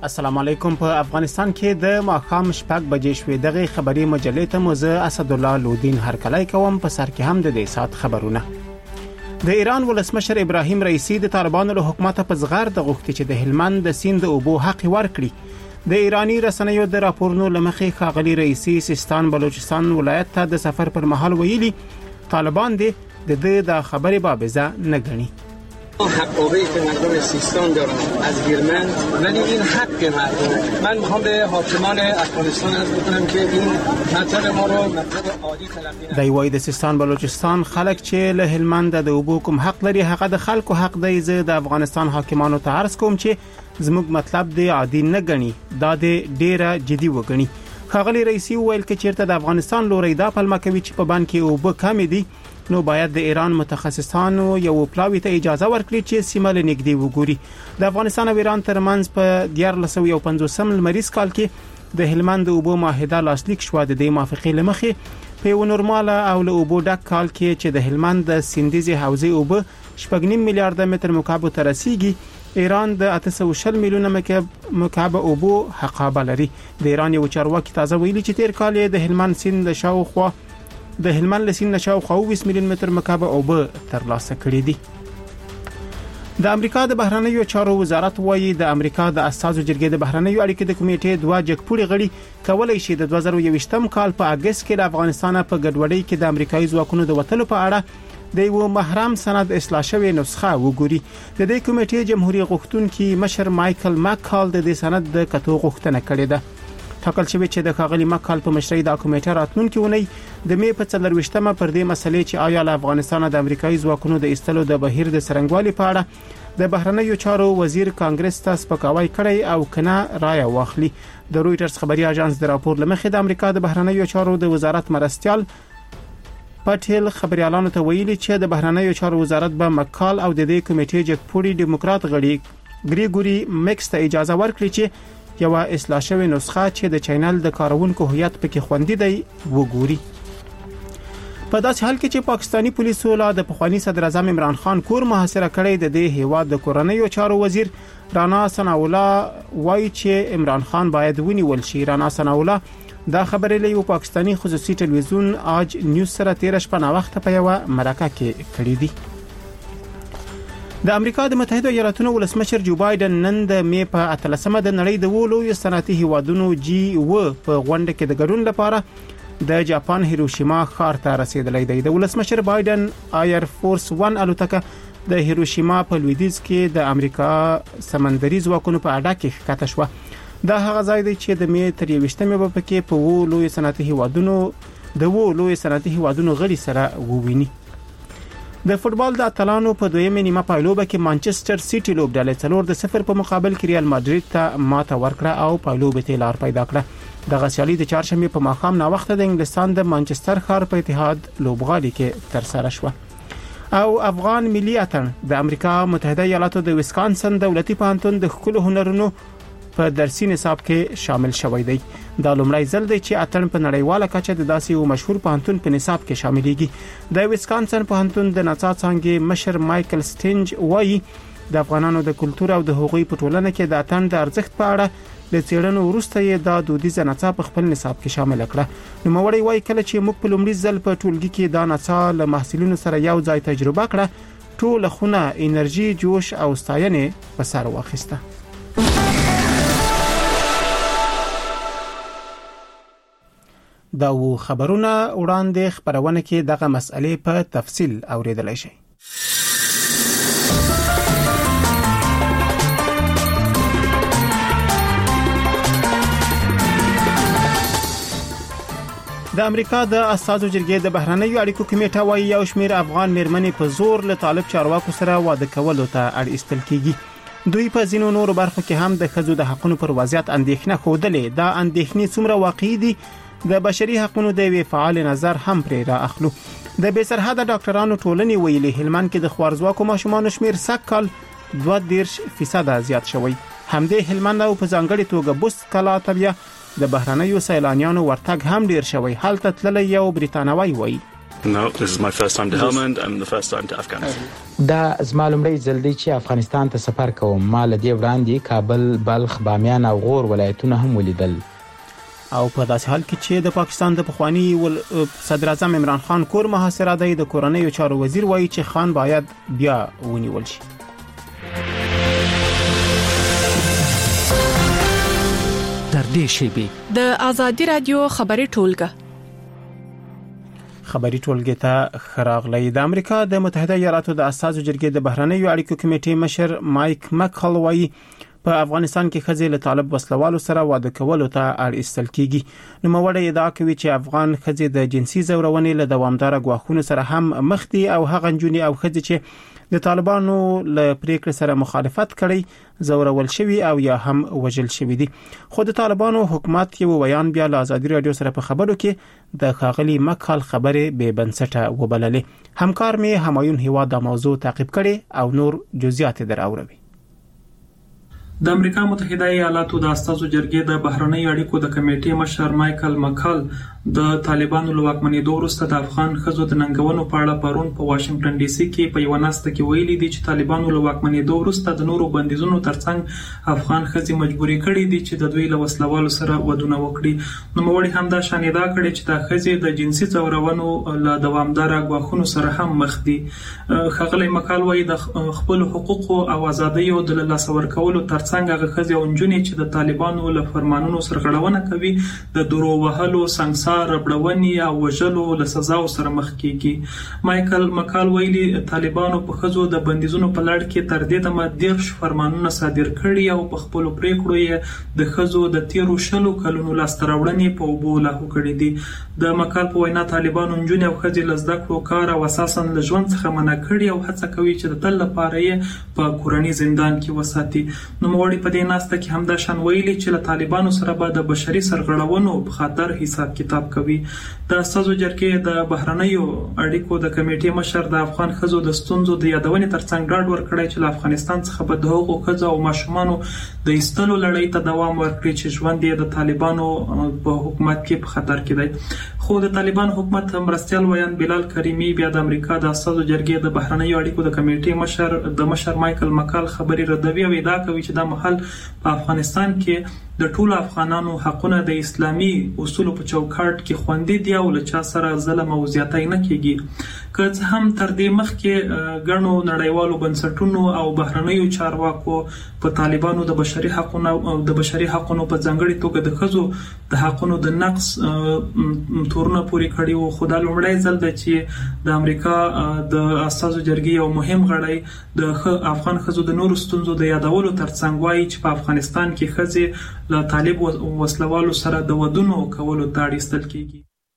السلام علیکم. په افغانستان کې د ماښام 6 بجې شوې دغه خبري مجلې ته مزه اسد الله لودین هرکلای کوم. په سر کې هم د دې سات خبرونه. د ایران ولسمشر ابراهیم رئیسی د طالبانو له حکومت په زغر د غوښتي چې د هلمند د سیند اوبو حق ورکړي. د ایرانی رسنیو د راپورونو لمخې ښاغلي رئیسی سیستان بلوچستان ولایت ته د سفر پر مهال ویلي طالبان د خبرې بابزه نه ګڼي. حقوقی که مردم سیستان دارن از گیرمن، ولی این حق مردم. من میخوام به حاکمان افغانستان عرض بکنم که این مطلب ما رو مطلب عادی تلقی نکنه. د وای د سیستان بلوچستان خلک چې له هلمند د اوبو کوم حق لري هغه د خلکو حق دی. زه د افغانستان حاکمانو ته عرض کوم چې زموږ مطلب دی عادي نه ګڼي، دا د ډیره جدي وګڼي. ښاغلي رئیسی ویل چې چیرته د افغانستان لوري دا پلمه کوي چې په بان کې اوبه کم دي، نو باید د ایران متخصصانو یو پلاوی ته اجازه ورکړي چې سیمه له نږدې وګوري. د افغانستان او ایران ترمنځ په 1950 لمریز کال کې د هلمند اوبو معاهده لاسلیک شو. د دې موافقې لمخې په یو نورمال او له اوبو ډک کال کې چې د هلمند د سیندیزي حوزې اوبه 8.5 میلیارډ متر مکعب ته رسیدي، ایران د 820 میلیونه مکعب اوبو حقابه لري. د ایران یو چارواکي تازه ویلي چې تیر کال د هلمند سیند شاوخوا د هلمند لسین شاوخوا 20 میلیون متر مکعب اوبه ترلاسه کړې دي. د امریکا د بهرنیو چارو وزارت وایي د امریکا د اساسو جرګې د بهرنیو اړیکو د کمیټې دوه جګپوړي غړي کولای شي د 2021م کال په اگست کې د افغانستان په ګډوډۍ کې د امریکایي ځواکونو د وټلو په اړه د یو محرم سند اصلاح شوی نسخه وګوري. د دې کمیټې جمهوریت غوښتونکي مشر مایکل ماکال د دې سند د کتو غوښتنه کړې ده. ټاکل شوی چې د ښاغلي ماکال په مشرۍ د کمیټه راتلونکي ونی د می په 24مه پر دې مسلې چې آیا له افغانستان د امریکایي ځواکونو د ایستلو د بهیر د سرنګوالي په اړه د بهرنیو چارو وزیر کانګرس ته سپکاوی کړی او کنه رائے واخلي. د رويټرز خبري اژانس د راپور لمخې د امریکا د بهرنیو چارو د وزارت مرستيال پټیل خبريالانو ته ویلي چې د بهرنیو چارو وزارت به مکال او د دې کمیټې جګپوړي ډیموکرات غړي ګریګوري میکس ته اجازه ورکړي چې یو اصلاح شوی نسخه چې د چینل د کارونکو هویت پکې خوندي دی وګوري. په داسې حال کې چې پاکستانی پولیسو لا د پخوانی صدر اعظم عمران خان کور محاصره کړی، د دې هیواد د کورنیو چارو وزیر رانا ثناءالله وایي چې عمران خان باید ونیول شي. رانا ثناءالله دا خبرې له یو پاکستانی خصوصي ټلویزیون آج نیوز سره 13 شپه وخت په یو مرکه کې کړی دی. د امریکا د متحده ایالاتونو ولسمشر جو بایدن نن د می په 13مه د نړۍ د لویو صنعتي هیوادونو G7 په غونډه کې د ګډون لپاره د جاپان هیروشیما ښار ته رسیدلی دی. د ولسمشر بایدن ایر فورس 1 الوتکه د هیروشیما په لویدیځ کې د امریکا سمندري ځواکونو په اډه کې ښکته شو. دا هغه ځای دی چې د می تر 20مه په کې په لویو صنعتي هیوادونو غړي سره وویني. د فوتبال د اتلانو په دویمه نیمه پایلوبه کې مانچستر سیټي لوبډلې 4-0 په مقابل کې ریال مادرید ته ماته ورکړه او پایلوبه ته لار پیدا کړه. د غسیالي د چهارشنبه په ماښام نا وخت د انګلستان د مانچستر ښار په اتحاد لوبغالي کې تر سره شو. او افغان ملي اتن د امریکا متحده ایالاتو د ویسکانسن دولتي پوهنتون د ښکلو هنرونو په درسي نصاب کې شامل شوی دی. دا لومړی ځل دی چې اتن په نړیواله کچه د داسې یو مشهور پوهنتون په نصاب کې شاملېږي. د ویسکانسن پوهنتون د نڅا څانګې مشر مایکل سټینج وایي د افغانانو د کلچر او د هغوی په ټولنه کې د اتن د ارزښت په اړه د څېړنو وروسته یې د دودیزه نڅا په خپل نصاب کې شامل کړه. نو موړی وایي کله چې موږ په لومړي ځل په ټولګي کې دا نڅا له محصلینو سره یو ځای تجربه کړه، ټول خونه انرژي، جوش او ستاینه په سر واخیسته. دا و خبرونه وړاندې خبرونه کې دغه مسئلې په تفصیل اوریدلای شئ. د امریکا د اساسو جرګې د بهرنیو اړیکو کمیټه وايي یو شمېر افغان میرمنې په زور له طالب چارواکو سره واده کولو ته اړ ایستل کیږي. دوی په ځینو نورو برخو کې هم د ښځو د حقوقو پر وضعیت اندېښنه خوده. دا اندېښنې څومره واقعي دي د بشري حقوقو د وی فعال نظر هم پرې را اخلو. د بسرحده ډاکټرانو ټولنې ویلي هلمند کې د خوارزواکو ماشومانو شمیر سکل 2% زیات شوی. همدې هلمند او په ځانګړي توګه بوست کلا طبيعه د بهرنیو سیلانیانو ورتګ هم ډیر شوی. حالت تللی یو بریتانوي وایي No, this is my first time to Helmand and the first time to Afghanistan. دا زما لومړی ځل دی چې افغانستان ته سفر کوم. ما له دې وړاندې کابل، بلخ، بامیان او غور ولایتونه هم ولیدل. او په داسې حال کې چې د پاکستان د پخوانی صدر اعظم عمران خان کور محاصره دی، د کورنۍ چارو وزیر وایي چې خان باید بیا ونیول شي. در دې شیبې د آزادي رادیو خبري ټولګه ته خراغلی. د امریکا د متحده ایالاتو د اساسو جرګې د بهرنیو اړیکو کمیټې مشر مایک مکل وایي په افغانستان کې ښځې له طالب وسلوالو سره واده کولو ته اړ ایستل کیږي. نوموړی ادعا کوي چې افغان ښځې د جنسي زورونې له دوامداره ګواښونو سره هم مخ دي او هغه نجونې او ښځې چې د طالبانو له پریکړې سره مخالفت کړي زورول شوی او یا هم وژل شوی دي. خو د طالبانو حکومت یو بیان بیا له آزادي رادیو سره په خبرو کې د خاغلی مکال خبره به بنسټه وبللې. همکار می همایون هیوا د موضوع تعقیب کړي او نور جزئیات دراوړي. د امریکا متحده ایالاتو د اساسو جرګې د بهرنیو اړیکو د کمیټې مشر مایکل مکال د طالبانو له واکمنېدو وروسته د افغان ښځو د ننګونو په اړه پرون په واشنگټن ډي سي کې په یو ناسته کې ویلي دي چې طالبانو له واکمنېدو وروسته د نورو بندیزونو ترڅنګ افغان ښځې مجبوري کړي دي چې د دوی له وسلوالو سره ودونه وکړي. نوموړي هم دا شانیدا کړي چې د ښځې د جنسي ځورونو له دوامداره ګواښونو سره هم مخ دي. ښاغلی مکال وایي د خپل حقوقو او ازادیو د لاسه ورکولو ترڅنګ هغه ښځې او نجونې چې د طالبانو له فرمانونو سرغړونه کوي د درو وهلو، سنګسار، ربړونې او وژلو له سزاو سره مخ کیږي. مایکل مکال ویلي طالبانو په ښځو د بندیزونو په لړ کې تر دې دمه 10 فرمانونه صادر کړي او په خپل پریکړو یې د ښځو د 13 کلونو لاسته راوړنې په اوبو لاهو کړي دي. د مکال په وینا طالبانو نجونې او ښځې له زده کړو، کار او اساساً له ژوند څخه منع کړي او هڅه کوي چې د تل لپاره یې په کورنۍ زندان کې وساتي. نوموړي په دې ناسته کې هم دا شان ویلي چې له طالبانو سره به د بشري سرغړونو په خاطر حساب کتاب کوي. د اساسو جرګې د بهرنیو اړیکو د کمیټې مشر د افغان ښځو د ستونزو د یادونې ترڅنګ ډاډ ورکړی چې له افغانستان څخه به د هغو ښځو او ماشومانو د ایستلو لړۍ ته دوام ورکړي چې ژوند یې د طالبانو په حکومت کې په خطر کې دی. خو د طالبان حکومت مرستیال ویان بلال کریمی بیا د امریکا د اساسو جرګې د بهرنیو اړیکو د کمیټې مشر مایکل مکال خبري ردوي او ادعا کوي چې دا مهال په افغانستان کې د ټولو افغانانو حقونه د اسلامي اصولو په چوکاټ کې خوندي دي او له چا سره ظلم او زیاتی نه کیږي. که څه هم تر دې مخکې ګڼو نړیوالو بنسټونو او بهرنیو چارواکو په طالبانو د بشري حقونو په ځانګړي توګه د ښځو د حقونو د نقض تورونه پوري کړي وو، خو دا لومړی ځل دی چې د امریکا د اساسو جرګې یو مهم غړی د افغان ښځو د نورو ستونزو د یادولو ترڅنګ وایي چې په افغانستان کې ښځې له طالب وسلوالو سره د ودونو کولو ته اړ ایستل کیږي.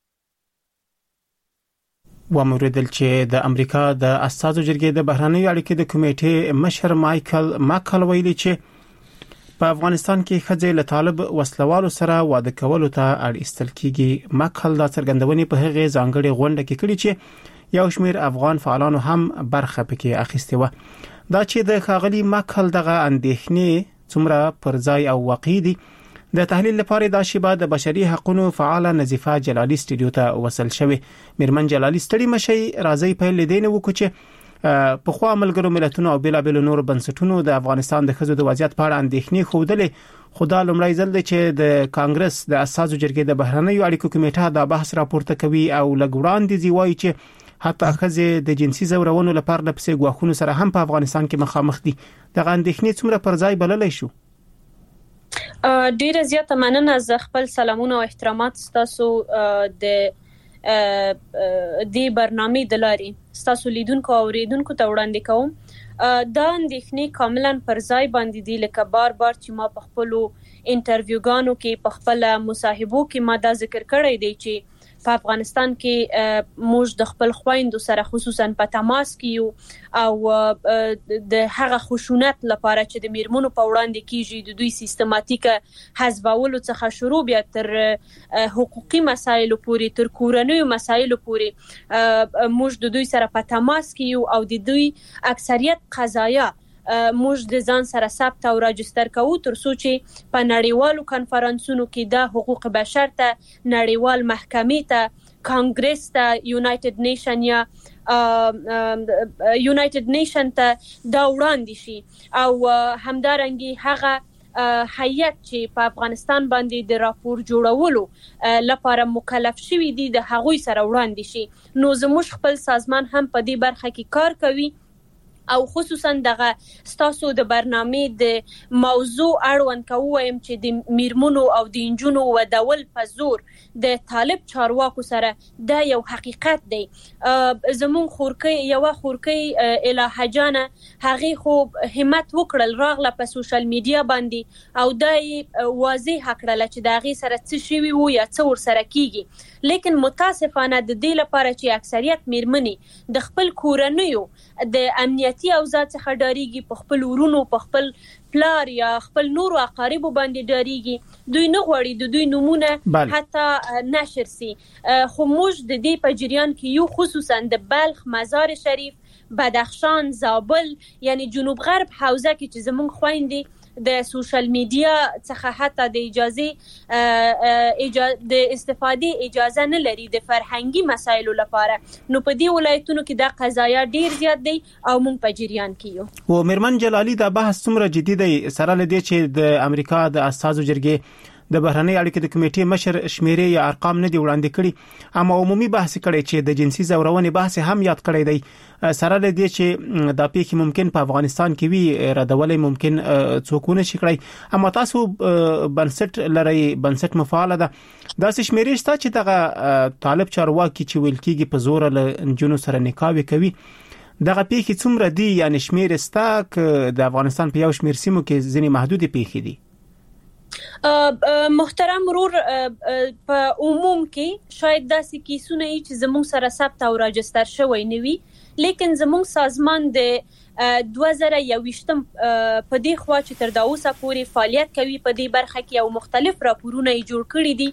وموردل چې د امریکا د اساسو جرګې د بهرنیو اړیکو د کمیټې مشر مایکل مکل ویلي چې په افغانستان کې ښځې له طالب وسلوالو سره واده کولو ته اړ ایستل کیږي. مکل دا څرګندونې په هغه ځانګړي غونډه کې کړې چې یو شمېر افغان فعالانو هم برخه پکې اخیستې و. دا چې د خاغلی مکل دغه اندېښنې څومره پر ځای او واقعي دي د تحلیل لپاره د شیبه د بشري حقوقو فعال نظیفه جلالی سټوډیو ته وصل شوی. میرمن جلالی ستړي مشي راځي په لیدنه وکړي چې په خوا ملګرو ملتونو او بلابل نور بنسټونو د افغانستان د ښځو د وضعیت په اړه اندېښنې خوده. خدا لومړی ځل دی چې د کانګرس د اساسو جرګې د بهرنیو اړیکو کمیټه دا بحث راپورته کوي او لګوړان دي وایي چې حتی ښځې د جنسي زورونو لپاره د پسې ګواښونو سره هم په افغانستان کې مخامخ دي. دغه اندېښنې څومره پر ځای بللای شو؟ ډیره زیاته مننه. زه خپل سلامونه او احترامات تاسو د دې برنامې د لارې تاسو لیدونکو او اوریدونکو ته وړاندې کوم. دا اندېښنې کاملا پر ځای باندې دي، لکه بار چې ما په خپل انټرویوګانو کې په خپل مصاحبو کې ما دا ذکر کړی دی چې په افغانستان کې موږ د خپل خويندو سره خصوصا په تماس کې یو او د هغه خشونت لپاره چې د میرمنو په وړاندې کیږي د دوی سیستماتیک حذفولو څخه شروع بیا تر حقوقي مسایلو پورې تر کورنیو مسایلو پورې موږ د دوی سره په تماس کې یو او د دوی اکثریت قضایا موږ د ځان سره ثبت او راجستر کوو تر څو چې په نړیوالو کانفرنسونو کې د حقوق بشر ته نړیوال محکمې ته کانګرس ته یونایټډ نیشن یا یونایټډ نیشن ته دا وړاندې شي او همدارنګه هغه هیئت چې په افغانستان باندې د راپور جوړولو لپاره مکلف شوی دي د هغوی سره وړاندې شي. نو زموږ خپل سازمان هم په دې برخه کې کار کوي او خصوصا دغه ستاسو د برنامې د موضوع اړوند کوم چې د میرمنو او د انجونو ودول په زور د طالب چارواکو سره دا یو حقیقت دی. زمون خورکۍ الهه جانه هغه خو همت وکړل راغله په سوشل میډیا باندې او دای واضح کړل چې دا غي سره څه شوی وو یا څه ور سره کیږي. لیکن متاسفانه د دې لپاره چې اکثریت میرمنې د خپل کورنیو د امنیتي اوضاع څخه ډاریږي، په خپل ورونو، په خپل پلار یا خپل نورو اقاربو باندې ډاریږي، دوی نه غواړي د دوی نمونه حتی نشر سي. خو موږ د دې په جریان کې یو خصوصا د بلخ، مزار شریف، بدخشان، زابل یعنی جنوب غرب حوزه کې چې زمونږ خويندې د سوشل میډیا څخه حتی د استفادې اجازه نه لري د فرهنګي مسایلو لپاره. نو په دې ولایتونو کې دا قضایا ډیر زیات دی او موږ په جریان کې یو. و میرمن جلالی دا بحث څومره جدي دی سره لدی چې د امریکا د اساسو جرګې د بهرنۍ اړیکې د کمیټې مشر شمیرې یا ارقام نه دی وړاندې کړي، اما عمومي بحث کړي چې د جنسي زورونې بحث هم یاد کړی دی. سره لدی چې دا پیښه ممکن په افغانستان کې وي ردولې ممکن څوکونه شي کړی، اما تاسو بنسټ لري، بنسټ مفعاله ده. دا شمیرې شته چې دغه طالب چارواکي چې ویل کېږي په زور له جنونو سره نکاح کوي، دغه پیښه څومره دی؟ یعنی شمیرې ستا د افغانستان په یو شمیر سیمو کې ځینې محدود پیښې دي. محترم ورور، په عموم کې شاید داسې کیسونه چې زموږ سره ثبت او راجستر شوی نه وي، لیکن زموږ سازمان د 2021 په دې خوا چې تر دا اوسه پورې فعالیت کوي په دې برخه کې او مختلف راپورونه یې جوړ کړي دي،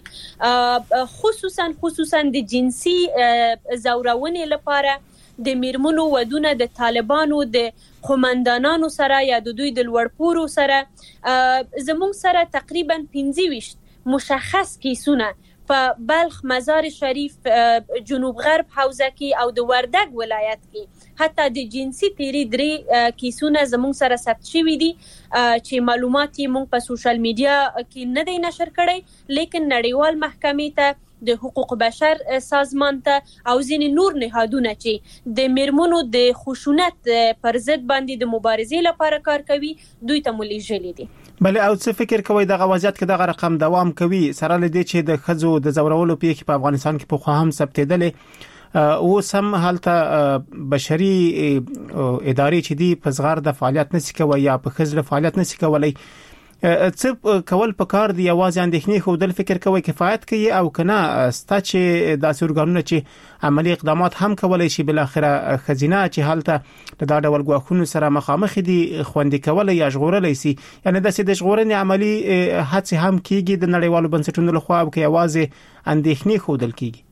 خصوصا د جنسي زورونې لپاره د میرمنو ودونه د طالبانو د قومندانانو سره یا د دوی د لوړپوړو سره زموږ سره تقریبا 25 مشخص کیسونه په بلخ، مزار شریف، جنوب غرب حوزه کې او د وردګ ولایت کې حتی د جنسي تیری 3 کیسونه زموږ سره ثبت شوي دي چې معلومات یې موږ په سوشل میډیا کې نه دی نشر کړی، لیکن نړیوال محکمې ته، د حقوق بشر سازمان ته او ځینې نور نهادونه چې د میرمنو د خشونت پر ضد باندې د مبارزې لپاره کار کوي دوی ته ملېږلي دي. بله، او څه فکر کوي دغه وضعیت کې دغه رقم دوام کوي سره لدی چې د خزو د زورولو پیښې په افغانستان کې په خو هم ثبتېدلې او سم حالته بشري ادارې چې دی په صغار د فعالیت نشي کوي یا په خزل فعالیت نشي کولای، څه کول پکار دی؟ یوازې اندېښنې خو دل فکر کوي کفایت کوي او کنه ستا چې داسې ورګانونه چې عملی اقدامات هم کولای شي بل اخره خزینه چې حالته د ډول غواخونو سره مخامخ دي خوندې کولای یا ژغورلای شي، یعنی داسې د ژغورنې عملی هڅه هم کیږي د نړیوالو بنسټونو لخوا او کې یوازې اندېښنې خو دل کیږي؟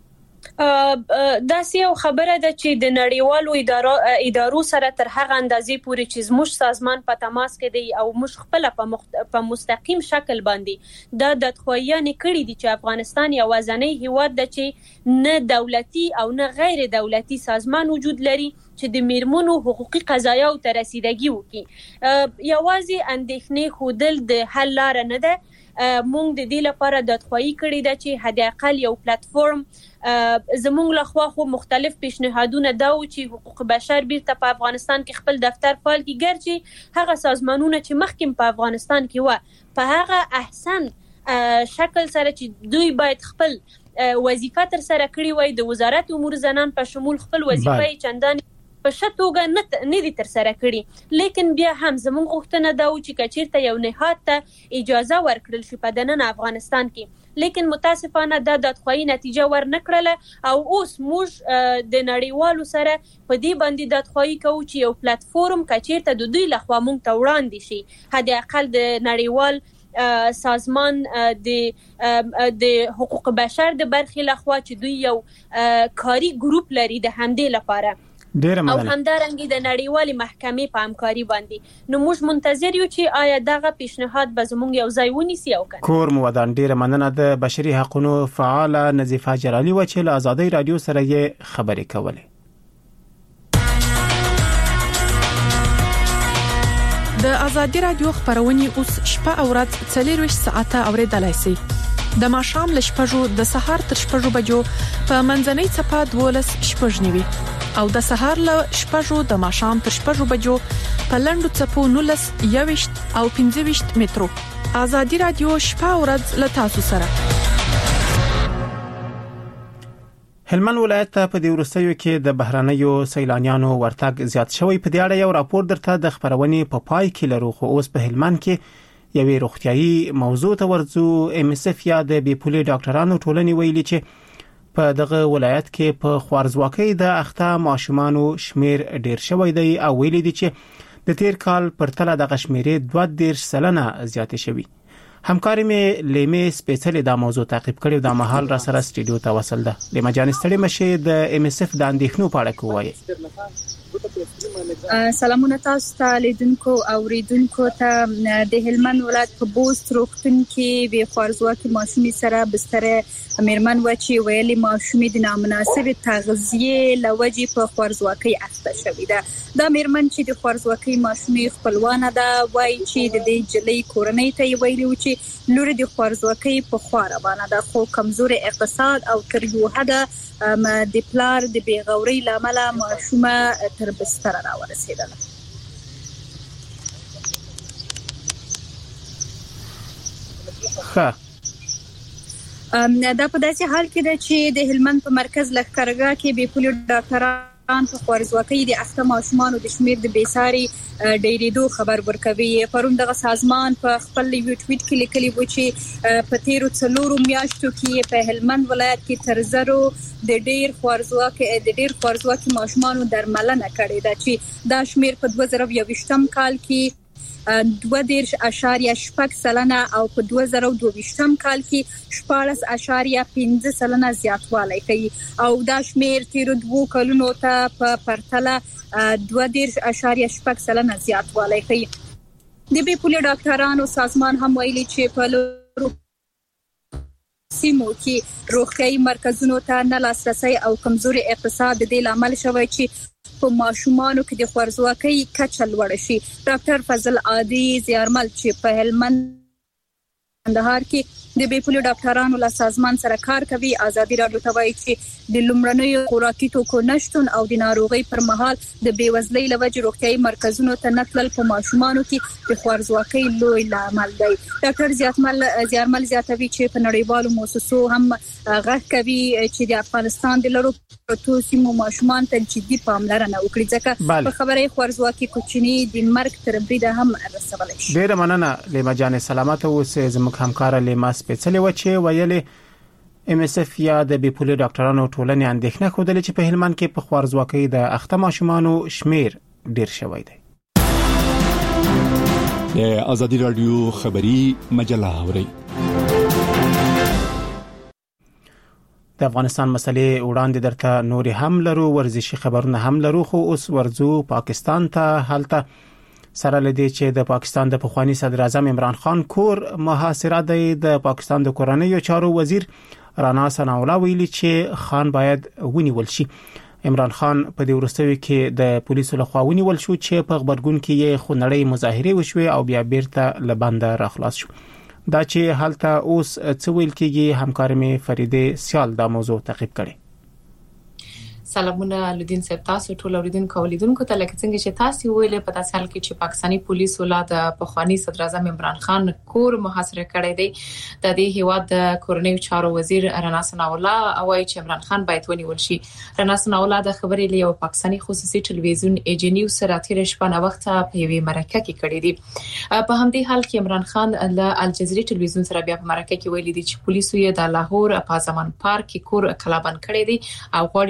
دا یو خبره ده چې د نړیوالو ادارو سره تر هغه اندازې پورې چې زموږ سازمان په تماس کې دی او موږ خپل په مستقیم شکل باندې دا د خوایانه کړي دي چې افغانستان یو ځاني هیواد ده چې نه دولتي او نه غیر دولتي سازمان وجود لري چې د میرمنو حقوقي قضایا او ته رسیدګي وکړي. یوازې اندېښنې خودل د حل لار نه ده. مونږ د دې لپاره د تخوایي کړي ده چې حد اقل یو پلیټفارم زمونږ لخوا خو مختلف پیشنهادونه دا و چې حقوق بشر بیرته په افغانستان کې خپل دفتر فعال کړي، ګرځي هغه سازمانونه چې مخکې په افغانستان کې و په هغه احسن شکل سره چې دوی باید خپل وظیفه تر سره کړی وای، د وزارت امور زنان په شمول خپل وظیفه چندان په شتوګه نه دي تر سره کړي، لیکن بیا هم زموږ غوښتنه دا و چې کچیرته یو نهاد ته اجازه ورکړل شي په دننه افغانستان کې، لیکن متاسفانه دا د تخوایي نتیجه ورنکړله او اوس موږ د نړیوالو سره په دې باندې د تخوایي کوو چې یو پلیټفارم کچیرته د دوی لخوا موږ ته وړاندې شي، حد اقل د نړیوال سازمان د حقوق بشر د برخې لخوا چې دوی یو کاری ګروپ لري د همدې لپاره ډیره مننه. او همدارنګه د نړیوالې محکمې په همکاري باندې نو موږ منتظر یو چې آیا دغه پیشنهاد به زموږ یو ځای ونیسي او کنه. کور مو ودان. ډیره مننه د بشري حقوقو فعال نظیفه جلالي و چې له آزادۍ رادیو سره یې خبرې کولې. د آزادۍ رادیو خبرونه اوس شپه او ورځ 24 ساعته اوریدلای شئ. د ماښام له شپږو د سهار تر شپږو بجو په منځنۍ څپه 12 شپږ نیوي او د سهار له شپږو د ماښام تر شپږو بجو په لنډو څپو 19 21 او 25 مترو. آزادۍ رادیو شپه او ورځ له تاسو سره. هلمند ولایت په دې ورستیو کې د بهرانيو سیلانیانو ورتګ زیات شوی. په دې اړه یو راپور درته د خبرونې په پای کې لرو. خو اوس په هلمند کې یوې روغتيایي موضوع ته ورځو. MSF یا د بیپولي ډاکټرانو ټولنې ویلي چې په دغه ولایت کې په خوارزواکۍ د اخته ماشومانو شمیر ډیر شوی دی او ویلي دي چې د تیر کال پرتله د غشمیرې 2% زیاتې شوی. همکاري مې لیمه سپیشل دا موضوع تعقیب کړو. د محل را سره سټډیو ته وصل ده. لیمه جان ستړي مشه د MSF د اندېښنو په اړه کوي. سلامونه تاسو ته لیدونکو او ریدونکو ته. د هلمند ولایت په بوست روغتون کې به خوارزواکي ماشومې سره بستر میرمن و چې ویلي ماشومې د نامناسب تغذیه لوجې په خوارزواکي اخته شوې ده. دا میرمن چې د خوارزواکي ماشومې خپلوانه ده وایي چې د دې جلې کورنۍ ته ویلي و چې لور د خوارزواکي په خوا روانه ده خو کمزوري اقتصاد او تر یو حده د پلار د بیغوري لامل ماشومه تر بستر را ورسېدله. دا په داسې حال کې ده چې د هلمند په مرکز لښکرګاه کې بیپولي ډاکټران په خوارزواکۍ د اخته ماشومانو د شمیر د بیساري ډیریدو خبر ورکوي. پرون دغه سازمان په خپل یو ټویټ کې لیکلی و چې په تیرو 4 میاشتو کې په هلمند ولایت کې تر زرو د ډیر خوارزواکۍ ماشومانو درملنه کړې ده چې دا شمیر په 2021 کال کې 2.8% او په 2022 کال کې 14.5% زیاتوالی کوي او دا شمیر تیر 2 کلونو ته په پرتله 2.8% زیاتوالی کوي. د بیپولي ډاکټرانو سازمان هم ویلي چې په لورو سیمو کې روغتیايي مرکزونو ته نه لاسرسي او کمزوري اقتصاد د دې لامل شوی چې په ماشومانو کې د خوارزواکۍ کچه لوړه شي. ډاکټر فضل عادي زیارمل چې په هلمند کندهار کې د بیپولي ډاکټرانو له سازمان سره کار کوي آزادي رادیو ته وایي چې د لومړنیو خوراکي توکو نشټون او د ناروغۍ پر مهال د بیوزلۍ لوجې روغتیايي مرکزونو ته نتلل په ماشومانو کې د خوارزواکۍ لوی لامل دی. ډاکټر زیارمل زیاتوي چې په نړیوالو مؤسسو هم غږ کوي چې د افغانستان د لرو پروتو سیمو ماشومان ته جدي پاملرنه وکړي ځکه په خبري خوارزواکۍ کوچني د مرګ تر بریده هم رسولای شي. ډیر مننه لیما جان. سلامات اوسه. زموږ همکار لیما سپیشلی و چې ویلې MSF یا د بیپولي ډاکټرانو ټولنې اندېښنه خوده چې په هلمند کې په خوارزواکۍ د اخته ماشومانو شمیر ډیر شوی دی. د آزادۍ رادیو خبری مجله اوري. د افغانستان مسلې وړاندې درته نور هم لرو. ورزشي خبرونه هم لرو خو اوس ورزو پاکستان ته. حالته سره لدی چې د پاکستان د پخوانی صدر اعظم عمران خان کور محاصره دی. د پاکستان د کورنیو چارو وزیر رانا ثناء الله ویلي چې خان باید ونیول شي. عمران خان په دې ورستوي کې د پولیسو لخوا ونیول شو چې په خبرګون کې یې خونړۍ مظاهره وشوه او بیا بیرته لبنده راخلاص شو. دا چې حالته اوس څه ویل کېږي همکار مې فریده سیال دا موضوع تعقیب کړي. سلامونه لودین صاحب تاسو ټول اوریدونکو ولیدونکو ته لکه څنګه چې تاسو ویلې په تاسو حال کې چې پاکستانی پولیس ولادت پخوانی صدر اعظم عمران خان کور محاصره کړی دی. د دې هیواد د کورنیو چارو وزیر رانا ثناء الله وایي چې عمران خان باید ونیول شي. رانا ثناء الله د خبرې له پاکستانی خصوصي ټلویزیون AG نیوز سره تیر شپه نه وخت په یوې مرکه کې کړی دی. په همدې حال کې عمران خان له الجزیره ټلویزیون سره بیا په مرکه کې ویلي دی چې پولیسو یې د لاهور په ازمان پارک کې کور کلابند کړی دی او غواړي چې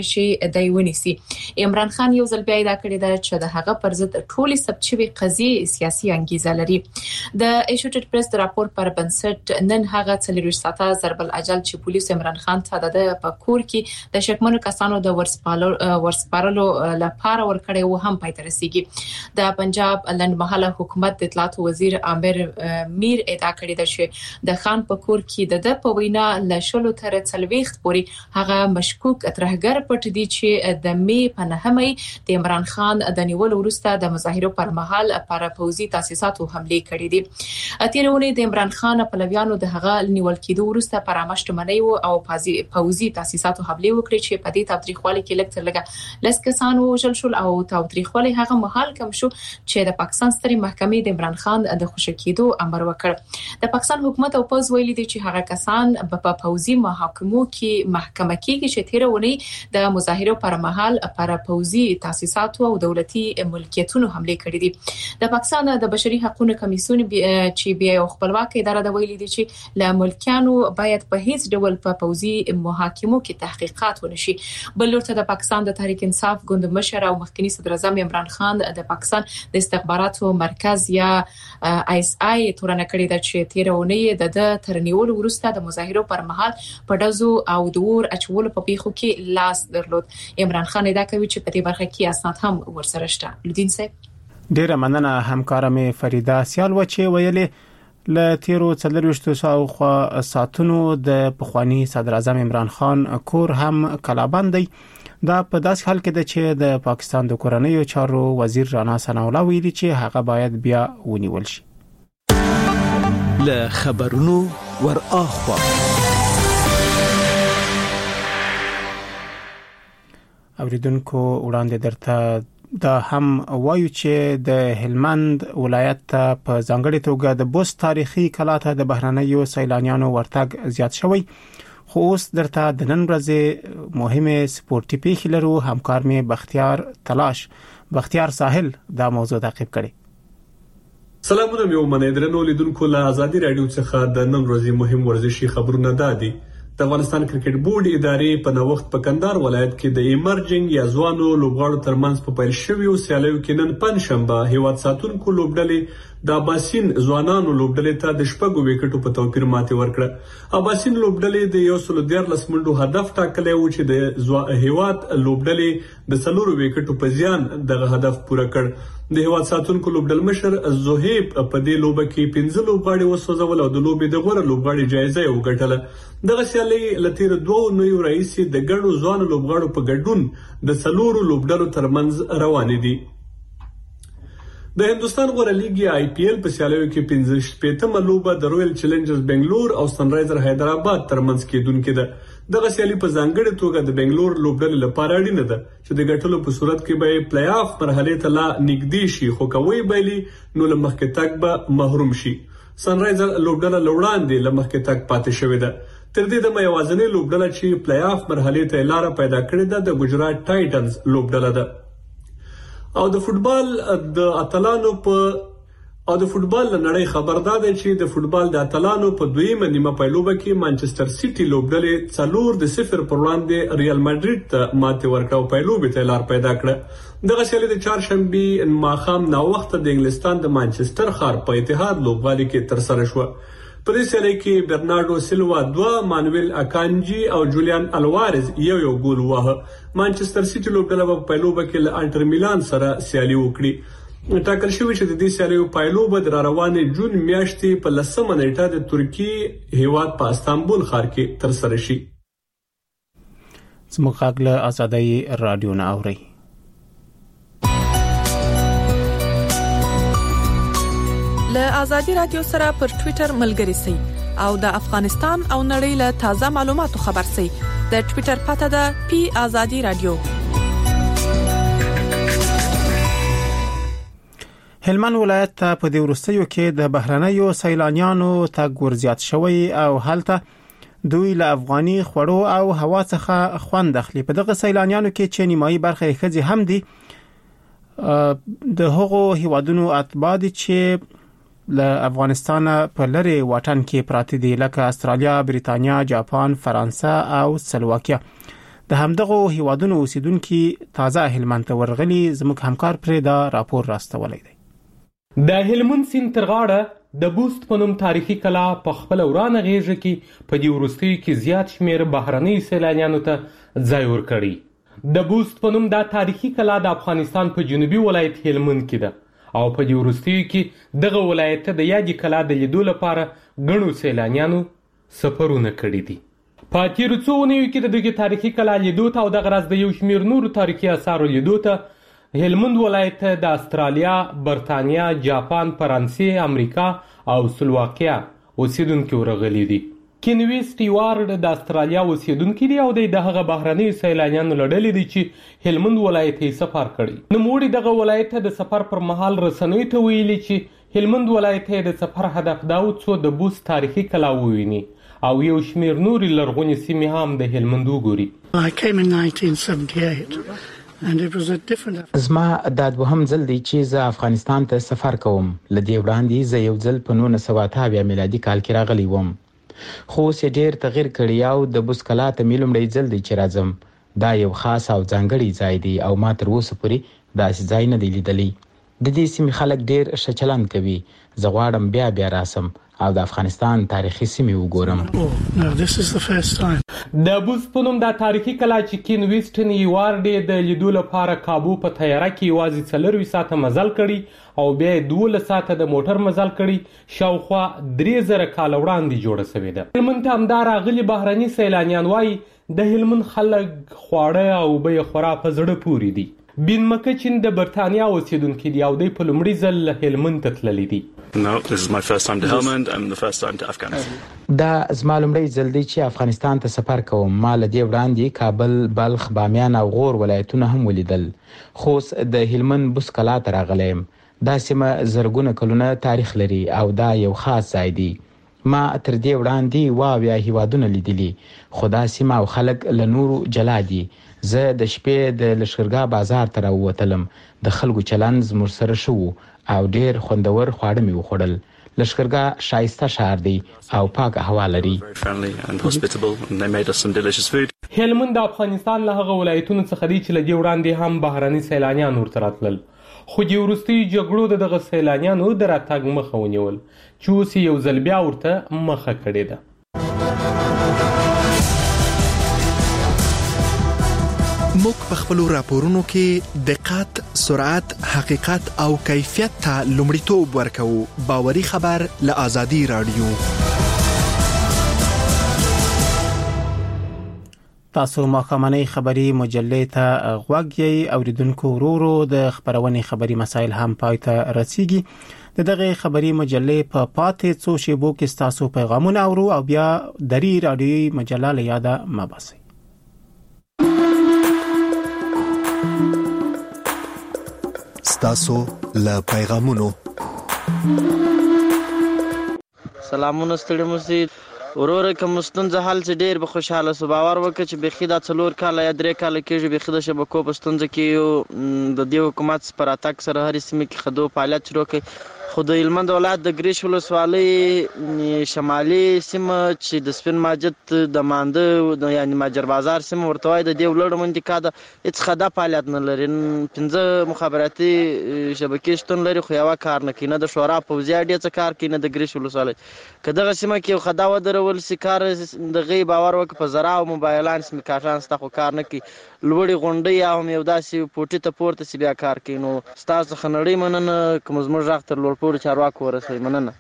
د ونیسي. عمران خان یو ځل بیا دا کړی دا چې د هغه پر ضد ټولي سبچوي قضیه سیاسي انګیزه لري. د ایسوسییټډ پریس د راپور پر بنسټ نن هغه 40 ساعته ضرب العجل چې پولیس عمران خان ته د پکور کې د شکمنو کسانو د ورسپارلو لپاره ورکړی و هم پای ته رسیږي. د پنجاب لنډمهاله حکومت د اطلاعات وزیر عامر میر ادعا کړې ده چې د خان پکور کې د په وینا لشلو تر 40 پورې هغه مشکوک ترهګر پټ دي چې د می په نهمه د عمران خان د نیول وروسته د مظاهرو پر مهال پر پوځي تاسیساتو حمله کړې دي. تیرونه د عمران خان پلویانو د هغه نیول کېدو وروسته پرامشت منی او پوځي تاسیساتو حمله وکړي چې په دې تاریخوالي کې لکه لږه لس کسان وژل شول او تاریخوالي هغه مهال کم شو چې د پاکستان ستري محکمې د عمران خان د خوشکېدو امر وکړ. د پاکستان حکومت او پوز ویلي دي چې هغه کسان په پوځي محاکمو کې محکمه کېږي چې تیرونه د مظاهرو پر مهال پر پوځي تاسیساتو او دولتي ملکیتونو حمله کړې دي. د پاکستان د بشري حقوقو کمیسیون چې بیا خپلواک اداره د ویلي دي چې ل ملکیانو باید په هیڅ ډول په پوځي محاکمو کې تحقیقات ونشي. بل ورته د پاکستان د تحریک انصاف ګوند مشر او مخکنی صدر اعظم عمران خان د پاکستان د استخباراتو مرکز یا ISI تورنه کړی د چې تیرونه د ترنیول وروسته د مظاهرو پر مهال په دزو او دور اچول په پیخو کې لاس درلود. عمران خان دا کوي چې په دې برخه کې اسناد هم ورسره شته. لودین صاحب ډیره مننه همکارم فریدا سیال و چې ویلې ل تیرو 40 ساعتونو د پخوانی صدر اعظم عمران خان کور هم کلابندي. دا په داس حال کې ده چې د پاکستان د کورنیو چارو وزیر رانا ثناءالله ویلي چې هغه باید بیا ونیول شي. له خبرونو ور اخوا اوریدونکو وړاندې درته دا هم وایو چې د هلمند ولایت په ځانګړي توګه د بوست تاریخي کلا ته د بهرنیو سیلانیانو ورتګ زیات شوی. خو اوس درته د نن ورځې مهمه سپورتي پیښې لرو. همکار می بختیار ساحل دا موضوع تعقیب کړي. سلامونه مې ومنئ لیدونکو له ازادي رادیو څخه د نن ورځې مهم ورزشي خبرونه دادي. د افغانستان کرکټ بورډ ادارې په نوښت په کندهار ولایت کې د ایمرجنګ یا ځوانو لوبغاړو ترمنځ په پیل شویو سیالیو کې نن پنځشنبه هیواد ساتونکو لوبډلې د اباسین ځوانانو لوبډلې ته د شپږو وکټو په توپیر ماتې ورکړه. اباسین لوبډلې د 114 منډو هدف ټاکلی و چې د هیواد لوبډلې د 4 وکټو په زیان دغه هدف پوره کړ. د هیواد ساتونکو لوبډل مشر زهیب په دې لوبه کې 15 لوبغاړي وسوځول او د لوبې د غوړه لوبغاړي جایزه یې وګټله. دغه سیالي لتیر 2 نوې رئیس د ګڼو ځوانو لوبغاړو په ګډون د 4 لوبډلو ترمنځ روانې دي. د هندستان غوره لیګ IPL په سیالیو کې 15 لوبه د رویل چیلنجرز بنگلور او سنرایزر حیدرآباد ترمنځ کېدونکې ده. دغه سیالي په ځانګړي توګه د بنگلور لوبډلې لپاره اړینه ده چې د ګټلو په صورت کې به پلی آف مرحله ته لا نږدې شي، خو کوي بایلي نو له مخکې تګ به محروم شي. سنرایزر لوبډله لوړاندې له مخکې تګ پاتې شوې ده. تر دې دمه یوازینۍ لوبډله چې پلی آف مرحله ته لار پیدا کړې ده د گجرات ټایټنز لوبډله ده. او د فوتبال د اتلانو نړۍ خبردار دی چې د فوتبال د اتلانو په دویمه نیمه پیلوبه کې مانچستر سیټي لوبډلې 4-0 پر وړاندې ریال ماډریډ ته ماتې ورکړه او پیلوبې ته لار پیدا کړه. دغه سیالي د چهارشنبه ماښام ناوخته د انګلستان د مانچستر ښار په اتحاد لوبغالي کې ترسره شوه. په دې سیالي کې برناردو سیلوا 2، مانویل اکانجی او جولیان الوارز یو ګول وهه. مانچستر سیټي لوبډله په پیلوبه کې له انټر میلان سره سیالي وکړي. ټاکل شوی چې د دې سیالیو پایلوبه د روانې جون میاشتې په 10مه نیټه د ترکیې هیواد په استانبول ښار کې ترسره شي. زموږ غږ له ازادۍ رادیو نه اورئ. له ازادي رادیو سره پر ټوئیټر ملګري سئ او د افغانستان او نړۍ له تازه معلوماتو خبر سئ. د ټوئیټر پته ده @azadi radio. هلمند ولایت ته په دې وروستیو کې د بهرنیو سیلانیانو تګ ورزیات شوی او هلته دوی له افغاني خوړو او هوا څخه خوند اخلي. په دغه سیلانیانو کې چې نیمایي برخه یې ښځې هم دي. د هغو هیوادونو اتباع دي چې له افغانستان په لری واټن کې پراته دي لکه استرالیا، بریتانیا، جاپان، فرانسه او سلواکیا. د همدغه هیوادونو اوسیدونکو تازه هلمند ته ورغلي زموږ همکار پرې دا راپور راستولی دی. د هلمند سیند تر غاړه د بوست په نوم تاریخي کلا په خپل ورانه غیږه کې په دې وروستیو کې زیات شمیر بهرني سیلانیانو ته ځای ورکړی. د بوست په نوم دا تاریخي کلا د افغانستان په جنوبي ولایت هلمند کې ده او په دې وروستیو کې دغه ولایت ته د یادې کلا د لیدو لپاره ګڼو سیلانیانو سفرونه کړي دي. په تیرو څو اونیو کې د دغې تاریخي کلا لیدو ته او دغه راز د یو شمیر نورو تاریخي اثارو لیدو ته هلمند ولایت د استرالیا، برتانیا، جاپان، فرانسې، امریکا او سلواکیا اوسیدونکو ورغلي دي. کینویست یوارډ د استرالیا اوسیدونکو دی او د هغه بهرني سیلانیانو لړلې دي چې هلمند ولایت یې سفر کړی. نوموړي دغه ولایت د سفر پر مهال رسنیو ته ویلي چې هلمند ولایت د سفر هدف دا و څو د بوست تاریخي کلا وویني او یو شمیر نورې لرغونې سیمې هم د هلمند وګوري. I came in 1978 and it was a different. زما دا دوهم ځل دی چې زه افغانستان ته سفر کوم. لدې وړاندې زه یو ځل په 1988 میلادي کال کې راغلی وم. خو اوس یې ډېر تغیر کړی او د بوست کلا ته مې لومړی ځل دی چې راځم. دا یو خاص او ځانګړی ځای دی او ما تر اوسه پورې داسې ځای نه دی لیدلی. د دې سیمې خلک ډېر ښه چلند کوي. زه غواړم بیا بیا راسم او د افغانستان تاریخي سیمې وګورم. د بوست په نوم دا تاریخي کلا چې کین ویسټن یوارډ د لیدو لپاره کابو په طیاره کې یوازې 4 ساعته مزل کړي او بیا 12 ساعته د موټر مزل کړي. شاوخوا 3000 کال وړاندې جوړه شوې ده. هلمند ته همدا راغلي بهرني سیلانیان وایي د هلمند خلک خواړه او بیې خورا په زړه پورې دي. بین مکچن د برتانیا اوسیدونکو دی او د په لومړي ځل هلمند ته تللی دی. No, this is my first time to Helmand and the first time to Afghanistan. دا زما لومړی ځل دی چې افغانستان ته سفر کوم. ما له دې وړاندې کابل، بلخ، بامیان او غور ولایتونه هم ولیدل. خو د هلمند بوست کلا ته راغلی یم. دا سیمه زرګونه کلونه تاریخ لري او دا یو خاص ځای دی. ما تر دې وړاندې واویا هیوادونه لیدلي خو دا سیمه او خلک له نورو جلا دي. زه د شپې د لښکرګاه بازار ته راووتلم. د خلکو چلند زموږ سره ښه و او ډېر خوندور خواړه مې وخوړل. لښکرګاه ښایسته ښار دی او پاکه هوا لري. هلمند د افغانستان له هغه ولایتونو څخه دی چې له دې وړاندې هم بهرني سیلانیان ورته راتلل. خو د وروستیو جګړو د دغه سیلانیانو د راتګ مخه ونیول چې اوس یو ځل بیا ورته مخه کړې ده. موږ په خپلو راپورونو کې دقت، سرعت، حقیقت او کیفیت ته لومړیتوب ورکوو. باوري خبر له آزادي رادیو. تاسو ماښامنۍ خبری مجلې ته غوږ یې. اوریدونکو ورو د خبرونې خبری مسایل هم پای ته رسیږي. دغه خبری مجلې په پاتې څو شیبو کې تاسو پیغامونه اورو او بیا دری رادیوي مجله له یاده مباسي. تاسو له پیغامونو سلامونه ستړي مو وروره کوم ستونزه حل چې ډیر به خوشاله سو. باور وکړه چې بخي دا 4 کال یا 3 کال کېږي بخي د شبکو په ستونزه کې د دې حکومت پر اتاک سره هر سیمه کې خدو فعالیت شروع کړي. خو د هلمند ولایت د ګریش ولسوالۍ شمالي سیمه چې د سپین ماجد د مانده یعنی ماجر بازار سیمه ورته وایي د دې ولړ منطقه ده هیڅ خدا فعالیت نه لري. 15 مخابراتي شبکې شتون لري خو یو کار نه کوي. نه د شورا پوځي اډې څخه کار کوي نه د ګریش ولسوالۍ. که دغه سیمه کې خدا ودرول سي کار د غي باور وک په زرا او موبایلان سم کاران ستا خو کار نه کوي. لوړی غونډي یا هم یو داسې پوټي ته پورته سی بیا کار کوي. نو تاسو خنړی مننه کوم زموږ راخ تر لوړ پورې چارواکو ورسوي. مننه.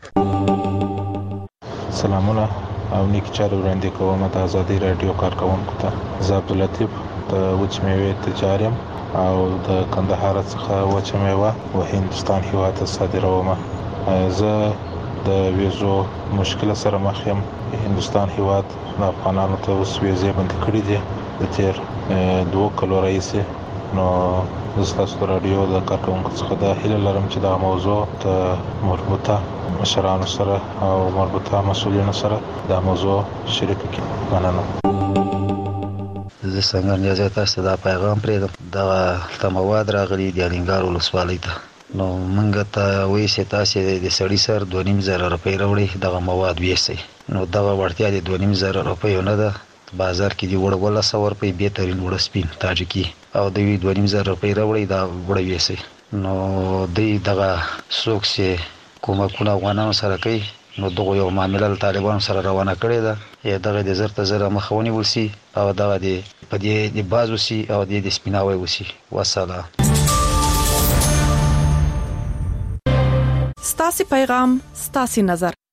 سلامونه او نیک چارې وړاندې کوم د آزادي رادیو کارکونکو ته. زه عبداللطیف د وچ میوې تجار یم او د کندهار څخه وچ میوه و هندستان هیواد ته صادروم. زه د ویزو مشکل سره مخ یم. هندستان هیواد د افغانانو ته اوس ویزې بندي کړې دي د تیر 2 کلو راهیسې. نو تاسو رادیو د کارکونکو څخه د هیله لرم چې دا موضوع ته مربوطه مشرانو سره او مربوطه مسؤلینو سره دا موضوع شریک کړي. مننه. زه څنګه نیازه تاسو دا پیغام پرېږدم. دا مواد راغلي د الینګار ولسوالۍ ته. نو موږ ته وایي چې تاسو د سړی سر 2.5 زره روپۍ راوړي دغه مواد ویسي. نو دغه ورتیا د 2.5 زره روپۍ نه ده. بازار کې دی وړ ولا 100 روپۍ بهترین وړ سپین تاجکی او د 2.5 روپۍ راوړي دا وړ ویسي نو دغه څوک چې کومکونه افغانانو سره کوي نو دغه یو معاملې طالبانو سره روانه کړې ده دغه د زرت زره مخونی ورسي او دغه د پدې د بازو سي او د سپیناوي وسی والسلام. ستاسو پیغام ستاسو نظر